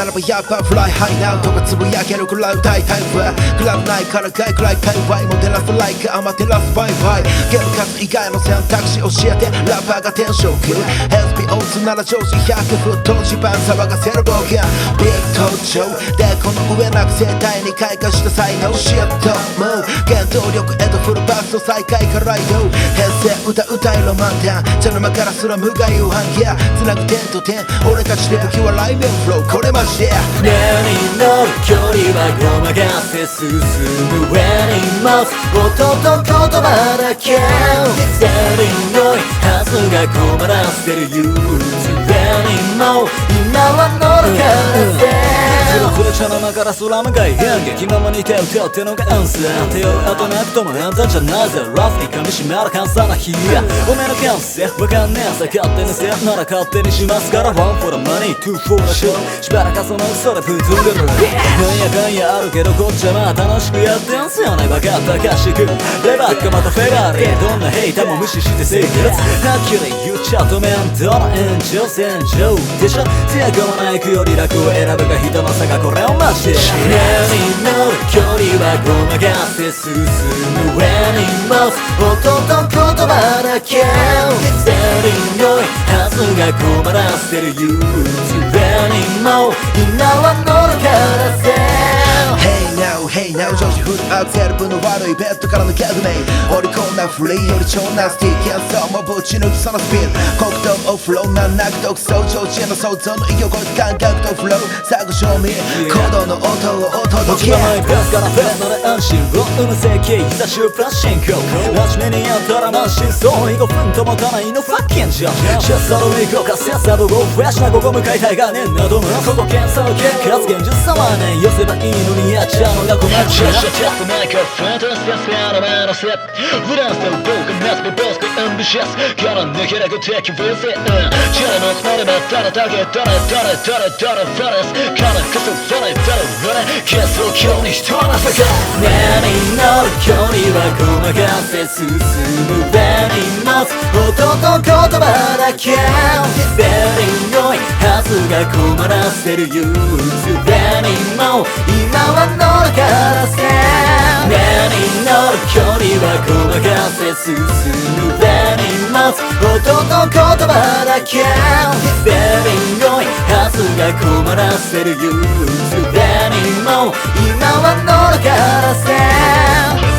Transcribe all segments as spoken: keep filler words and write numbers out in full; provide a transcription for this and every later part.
らばやっぱフライハイナウとかつぶやけるくらい歌いたいわクラブないからかいくらい界隈も照らすライクアマテラスバイバイゲーム数以外の選択肢教えてラッパーがテンションくる エスピーオー つなら上司ひゃくフット一番騒がせる僕がビッグ登場でこの上なく生態に開花した才能シットもう原動力へとフルバースト再開から移動平成歌歌いロマンタン茶の間からすら無害夕飯やつなぐ点と点俺たちで武器はライブフローこれマジで何の距離はごまかせ進む上に持つ音と言葉だけセリのはずが困らせる憂鬱上にも今は乗るからせフルフル茶の間から空向かい変化気ままに手を手をってのがアンサー手を当てなくともあんたじゃないぜラフに噛みしめる簡単な日やおめえの感性わかんねえさ勝手にせなら勝手にしますから One for the money, two for the show しばらくその嘘でぶつんでるなんやかんやあるけどこっちはまあ楽しくやってんすよねバカバカしくレバッカまたフェラーリどんなヘイターも無視して生活はっきり言っちゃうと面倒な炎上戦場でしょ手が込まないくより楽を選ぶが人の差がこれをマジで何の距離はごまかせ進む上に持つ音と言葉だけセリのはずが困らせる憂鬱上にも今は乗るからせ Hey now, hey now 上司フルアクセル分の悪いベッドからのギャグメイオリコンなフリーより超ナスティーケンソーもぶち抜きそのスピン黒糖オフローなんなく独創上地への想像の異様超え感覚とフロー探証明行動の音をお届け落ちがないベースからベースまで安心を生む設計いざ出発進行真面目にやったら満身創痍ごふんともたないのファッキンジャーシャツサルウィークをかせサブゴフレッシュな午後向かいたいがねんなどのここ検査を結果現実さまね寄せばいいのにやっちゃうのが困っちゃう Shut up microphone とステスペアの目のせフランスの僕が夏日ボスでアンビシャスから抜けなく敵フェイスチャラのつもりばったらだけどれどれどれどれファレスからこそどれどれどれケツを今日に人なさか何の距離はごまかせ進む上に持つ音と言葉だけセリのはずが困らせる憂鬱上にも今は乗るからせ何の距離はごまかせ進む上に持つ音と言葉だけセリのはずが困らせる憂鬱上にも今は乗るからせ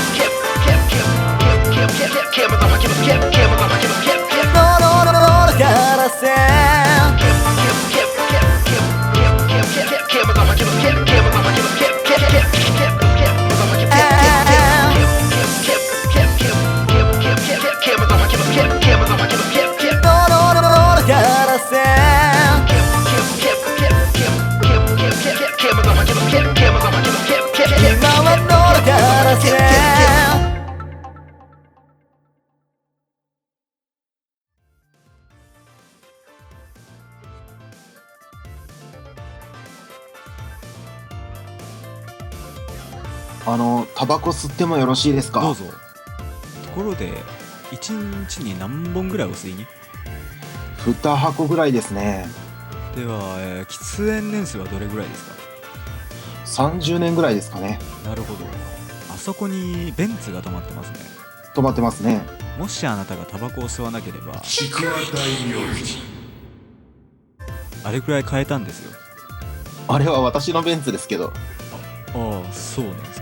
あの、タバコ吸ってもよろしいですか？ どうぞ。ところでいちにちに何本ぐらいお吸いに？ にはこぐらいですね。 では、えー喫煙年数はどれぐらいですか？ さんじゅうねんぐらいですかね。 なるほど。あそこにベンツが止まってますね。 止まってますね。 もしあなたがタバコを吸わなければちくわ大名人あれくらい買えたんですよ。 あれは私のベンツですけど。 ああ、そうなんですか。